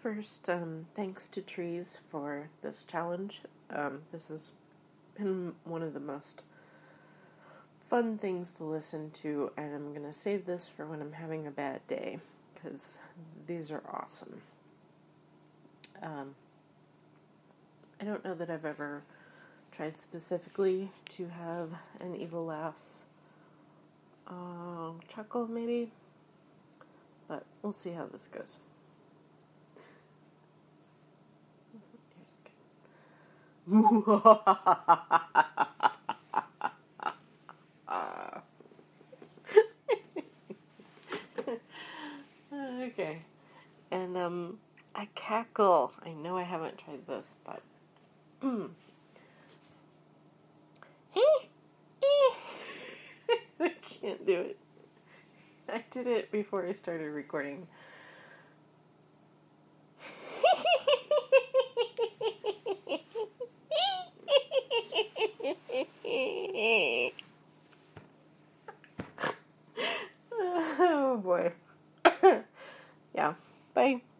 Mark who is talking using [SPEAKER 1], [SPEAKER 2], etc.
[SPEAKER 1] First, thanks to Trees for this challenge. This has been one of the most fun things to listen to, and I'm going to save this for when I'm having a bad day, because these are awesome. I don't know that I've ever tried specifically to have an evil laugh chuckle, maybe, but we'll see how this goes. Okay, and I cackle. I know I haven't tried this, but I can't do it. I did it before I started recording. Oh boy. Yeah. Bye.